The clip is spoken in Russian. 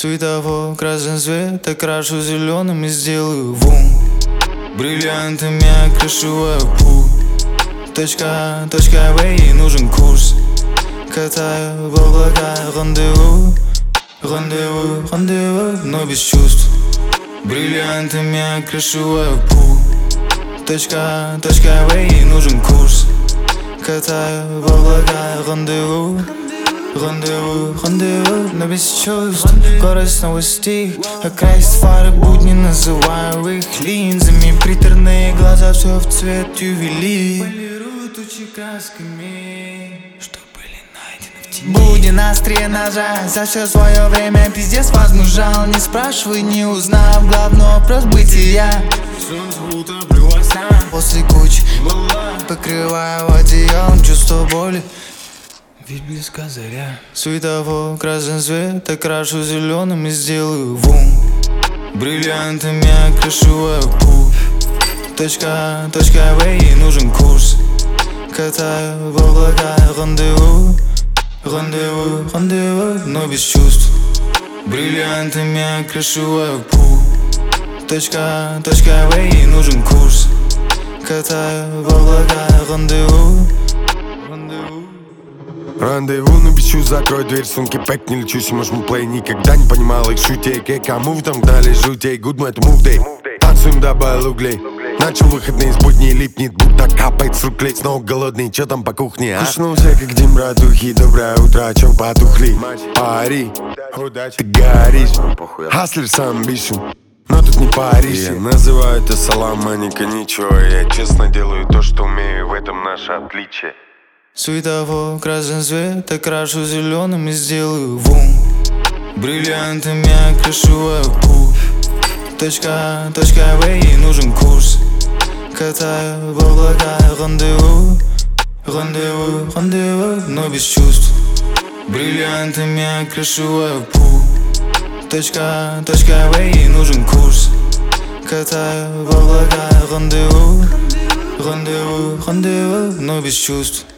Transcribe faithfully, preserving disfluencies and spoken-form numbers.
Светофор, красный свет, окрашу зеленым и сделаю вум. Бриллиантами окрашиваю путь. Точка А, точка В, ей нужен курс. Катаю в облаках, рандеву, рандеву, рандеву, но без чувств. Бриллиантами окрашиваю путь. Точка А, точка В, ей нужен курс. Катаю в облаках, рандеву, рандеву, рандеву, но без чувств. Город снова стих, окрасит фары будни, называю их линзами. Приторные глаза, все в цвет ювелир. Полируют тучи красками, что были найдены в тени. Будни на острие ножа, за все свое время пиздец возмужал. Не спрашивай, не узнав, главный вопрос бытия. После кучи покрываю одеялом чувство боли, ведь близка заря. Светофор, красный свет, окрашу зеленым и сделаю вум. Бриллиантами окрашиваю путь. Точка А, точка В, ей нужен курс. Катаю в облаках, рандеву, рандеву, рандеву, но без чувств. Бриллиантами окрашиваю путь. Точка А, точка В, ей нужен курс. Катаю в облаках, рандеву, рандеву. Рандеву, но без чувств, закрой дверь, сумки пэк, не лечусь, можем плей. Никогда не понимал их шутей, кому в там гнали жутей. Good man, это move day, танцуем, добавил углей. Начал выходные из будней, липнет, будто капает с рук клей. Снова голодный, чё там по кухне, а? Кушнулся, как Дим, братухи, доброе утро, о чём потухли? Пари, ты горишь, хаслер с амбишн, но тут не паришься. Я называю это саламаника, ничего. Я честно делаю то, что умею, в этом наше отличие. Светофор, красный свет, окрашу зеленым и сделаю вум. Бриллиантами окрашиваю путь. Точка А, точка В, ей нужен курс. Катаю в облаках, рандеву, рандеву, рандеву, но без чувств. Бриллиантами окрашиваю путь. Точка А, точка В, ей нужен курс. Катаю в облаках, рандеву, рандеву, рандеву, но без чувств.